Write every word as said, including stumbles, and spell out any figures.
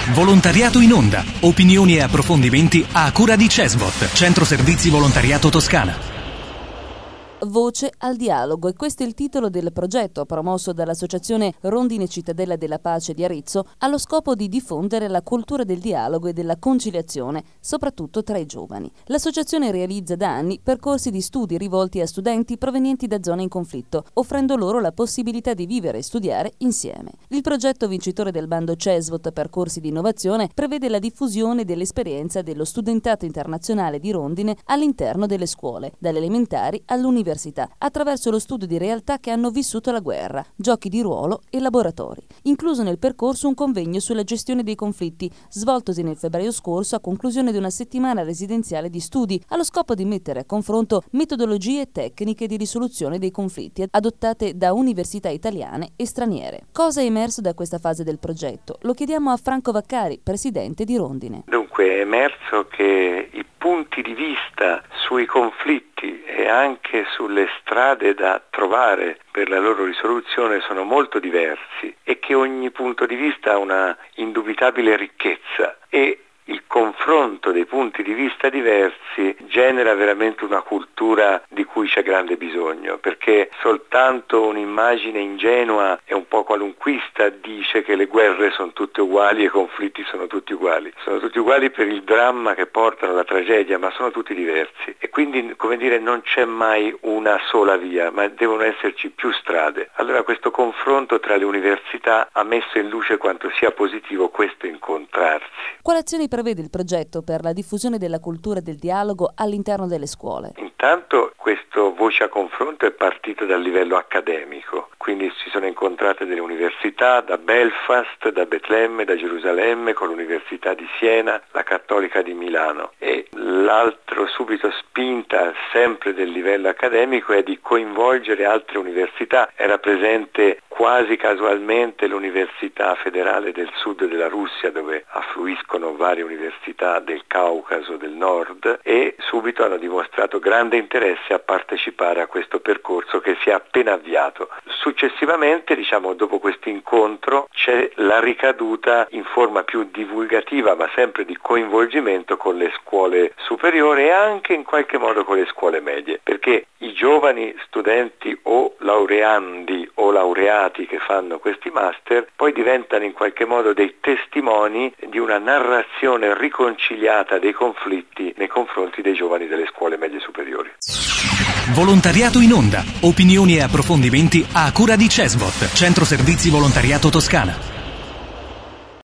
Volontariato in onda. Opinioni e approfondimenti a cura di Cesvot, Centro Servizi Volontariato Toscana. Voce al dialogo, e questo è il titolo del progetto promosso dall'Associazione Rondine Cittadella della Pace di Arezzo, allo scopo di diffondere la cultura del dialogo e della conciliazione, soprattutto tra i giovani. L'associazione realizza da anni percorsi di studi rivolti a studenti provenienti da zone in conflitto, offrendo loro la possibilità di vivere e studiare insieme. Il progetto vincitore del bando Cesvot Percorsi di Innovazione prevede la diffusione dell'esperienza dello studentato internazionale di Rondine all'interno delle scuole, dalle elementari all'università, attraverso lo studio di realtà che hanno vissuto la guerra, giochi di ruolo e laboratori. Incluso nel percorso un convegno sulla gestione dei conflitti, svoltosi nel febbraio scorso a conclusione di una settimana residenziale di studi, allo scopo di mettere a confronto metodologie e tecniche di risoluzione dei conflitti adottate da università italiane e straniere. Cosa è emerso da questa fase del progetto? Lo chiediamo a Franco Vaccari, presidente di Rondine. Dunque è emerso che i punti di vista sui conflitti e anche sulle strade da trovare per la loro risoluzione sono molto diversi e che ogni punto di vista ha una indubitabile ricchezza, e il confronto dei punti di vista diversi genera veramente una cultura di cui c'è grande bisogno, perché soltanto un'immagine ingenua e un po' qualunquista dice che le guerre sono tutte uguali e i conflitti sono tutti uguali. Sono tutti uguali per il dramma che portano, la tragedia, ma sono tutti diversi. E quindi, come dire, non c'è mai una sola via, ma devono esserci più strade. Allora questo confronto tra le università ha messo in luce quanto sia positivo questo incontrarsi. Quali azioni prevede il progetto per la diffusione della cultura del dialogo all'interno delle scuole? Intanto questo Voce a Confronto è partito dal livello accademico, quindi si sono incontrate delle università da Belfast, da Betlemme, da Gerusalemme, con l'Università di Siena, la Cattolica di Milano, e l'altro subito spinta sempre del livello accademico è di coinvolgere altre università. Era presente quasi casualmente l'Università Federale del Sud della Russia, dove affluiscono varie università del Caucaso del Nord, e subito hanno dimostrato grande interesse a partecipare a questo percorso che si è appena avviato. Successivamente, diciamo, dopo questo incontro c'è la ricaduta in forma più divulgativa, ma sempre di coinvolgimento con le scuole superiori e anche in qualche modo con le scuole medie, perché i giovani studenti o laureandi o laureati che fanno questi master poi diventano in qualche modo dei testimoni di una narrazione riconciliata dei conflitti nei confronti dei giovani delle scuole medie superiori. Volontariato in onda. Opinioni e approfondimenti a cura di Cesvot, Centro Servizi Volontariato Toscana.